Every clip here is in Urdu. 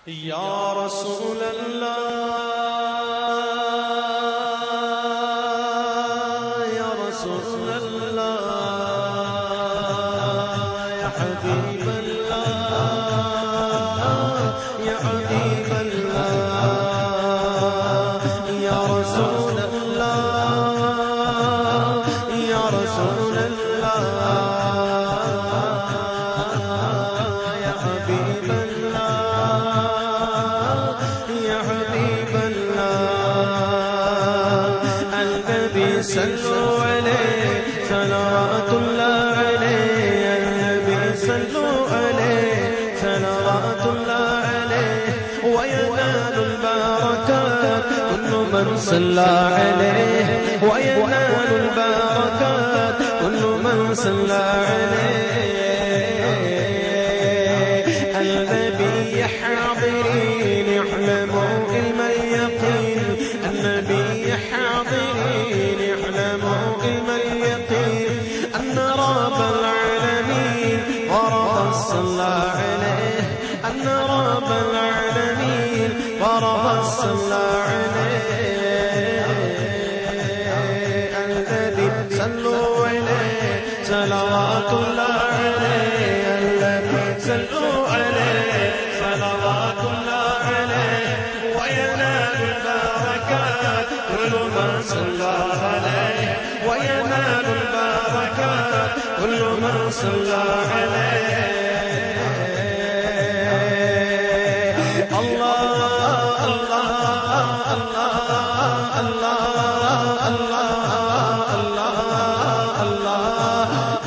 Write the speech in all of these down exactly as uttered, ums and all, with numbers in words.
یا رسول اللہ یا رسول اللہ یا حبیب اللہ یا حبیب اللہ یا رسول اللہ یا رسول اللہ یا حبیب صلوا عليه صلوات الله عليه النبي صلوا عليه صلوات الله عليه وينال البركات كل من صلى عليه وينال البركات كل من صلى عليه النبي حاضرين يعلموا علم اليقين النبي حاضرين يعلموا علم اليقين أن رب العالمين ورب صلى عليه أن رب العالمين ورب صلى عليه الذي صلوا عليه صلوات الله عليه الذي صلوا عليه صلوات الله عليه وينال البركات كل من صلى عليه وينال البركات كل من صلى عليه الله الله الله الله الله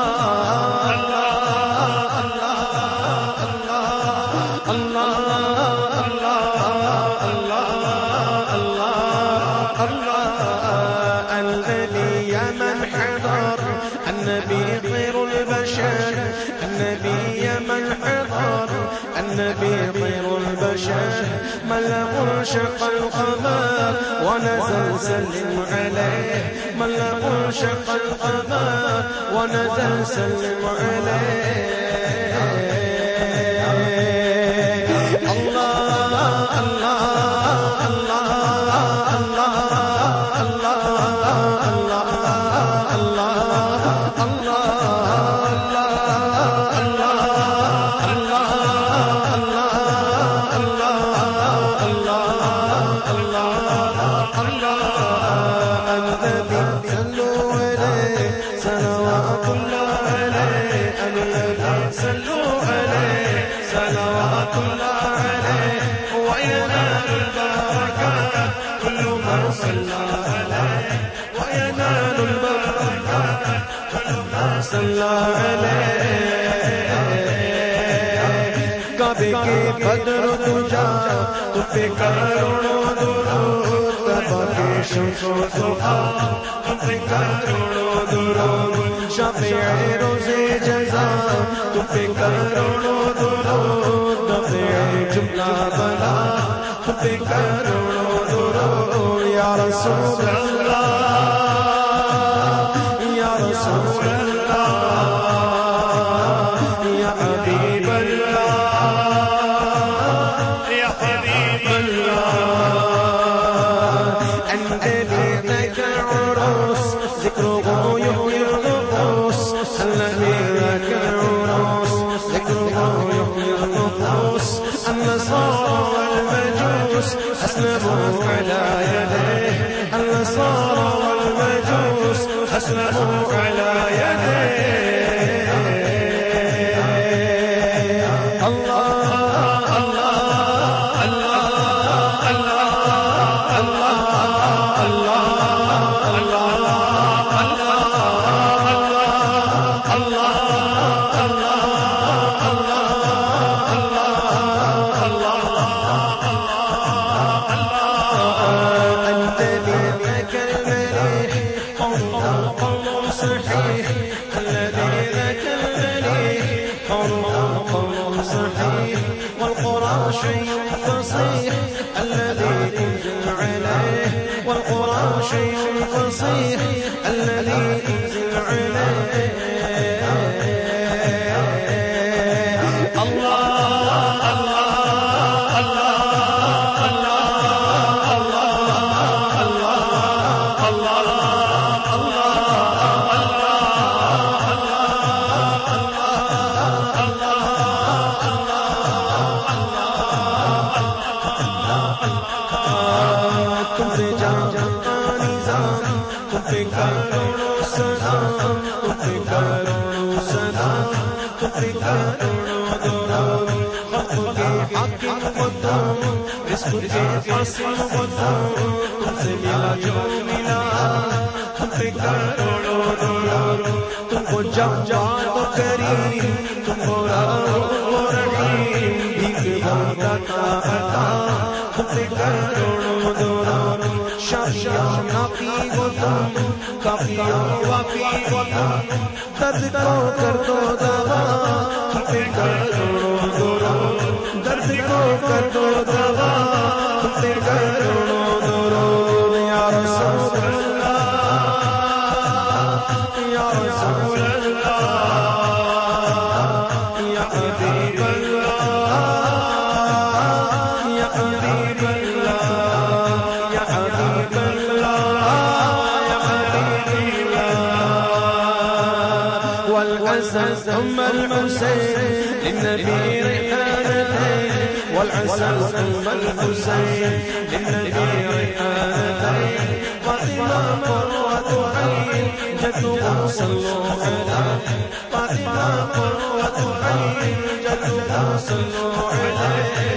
النبي خير البشر النبي من حضر النبي خير البشر من له شق القمر ونزل سلم عليه من له شق القمر ونزل سلم عليه الله الله کعبے کے قدر تجا تو پہ کروڑوں درود تبا کے شمس و ضحا تو پہ کروڑوں درود شفیع روز جزا تو پہ کروڑوں درود دفع جملہ بلا تو پہ کروڑوں درود یا رسول اللہ یا رسول اللہ یا حبیب اللہ یا حبیب اللہ الذي ذاك عروس ذكره يحيي النفوس الذي ذاك عروس ذكره يحيي النفوس النصارى والمجوس أسلموا على يديه النصارى والمجوس أسلموا على يديه الله الله الله الله شيء فصيح الذي أنزل عليه والقرآن شيء فصيح الذي أنزل عليه الله الله حاکم وہ تم، رزق کے قاسم وہ تم، تم سے ملا جو ملا تم پہ کروڑوں درود، تم کو جب جب کریم، تم کو رحیم، بھیک مانگا کا عطا تم پہ کروڑوں درود، شافیہ نافی وہ تم، کافی وافی وہ تم، درد کو کر دو دوا تم پہ کروڑوں درود، درد کو کر دو دوا تم پہ کروڑوں درود، یا رسول اللہ یا رسول اللہ یا حبیب اللہ یا حبیب اللہ یا حبیب اللہ یا حبیب اللہ، والحسن ثم الحسین للنبی ریحانتین، والحسن ثم الحسین للنبی ریحانتین، فاطمہ قرۃ عین جدها صلوا علیہ، فاطمہ قرۃ عین جدها صلوا علیہ،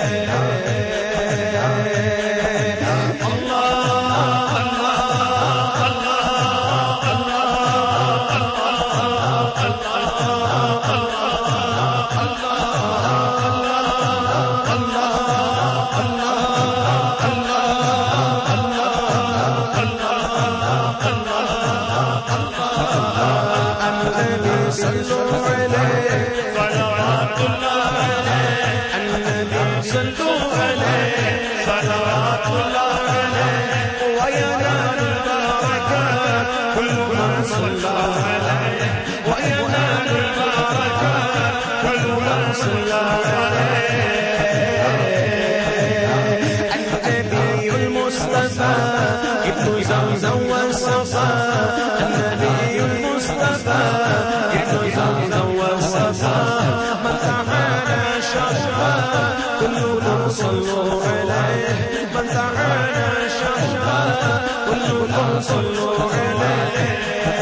النبي المصطفى ابن زمزم والصفا، النبي المصطفى ابن زمزم والصفا، من تعالى شرفا كلكم صلوا عليه، من تعالى شرفا كلكم صلوا عليه،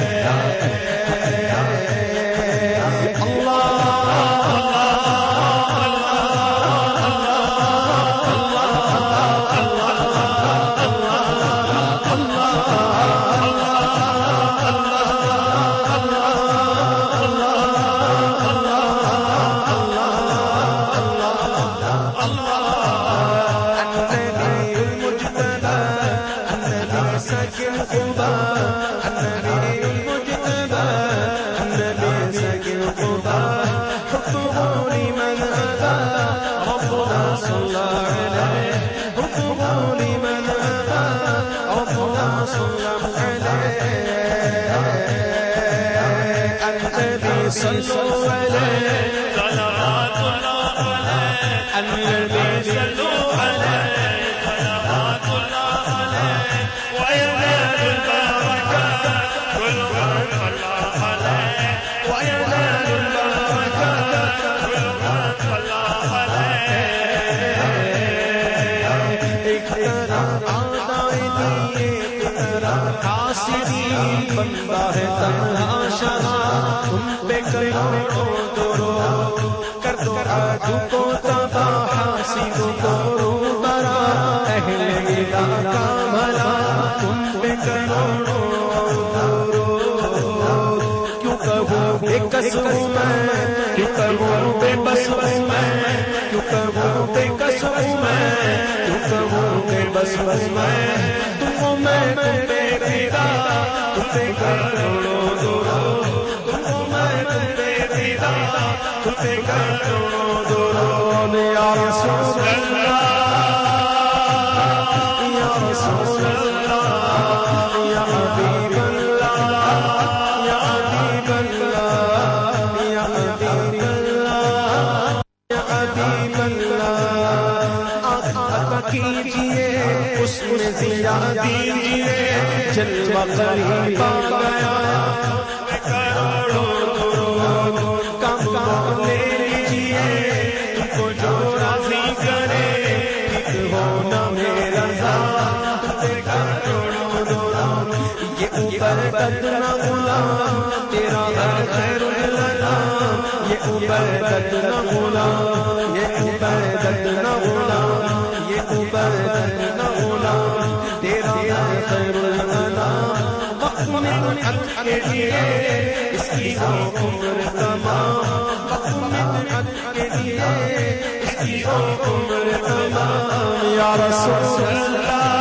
صلوا عليه صلوات الله عليه، النبي صلوا عليه صلوات الله عليه، وينال البركات كل من صلى عليه، وينال البركات كل من صلى عليه، اقترا عدائي اقترا حاسدين، بندہ ہے تنہا شہاں تم پہ کروڑوں درود، کر دو عدو کو تباہ حاسدوں کو روبرا، اہل الہ کا بھلا تم پہ کروڑوں درود، کیوں کہوں بے کس ہوں میں، کیوں کہوں بے بس ہوں میں، کیوں کہوں بے کس ہوں میں، کیوں کہوں بے بس ہوں میں، تم کو میں تم پہ دیدا تم پہ کروڑوں درود، تم کو میں تم پہ دیدا تم پہ کروڑوں درود، یا رسول اللہ یا رسول اللہ یا حبیب اللہ یا حبیب اللہ یا حبیب اللہ یا حبیب اللہ، عطا کیجئے اس میں ضیا دیجئے، جلوہ قریب آ گیا کروڑوں درود، کام لے لیجئے تم کو جو راضی کرے، ٹھیک ہونا میرا ذات تم پہ کروڑوں درود، یہ اوپر قد نہ غلام تیرا ہر خیر الانام، یہ اوپر قد نہ غلام یہ اوپر قد مدحت کے لیے اس کی وہ عمر تمام، وقت مدحت کے لیے اس کی وہ عمر تمام، یا رسول اللہ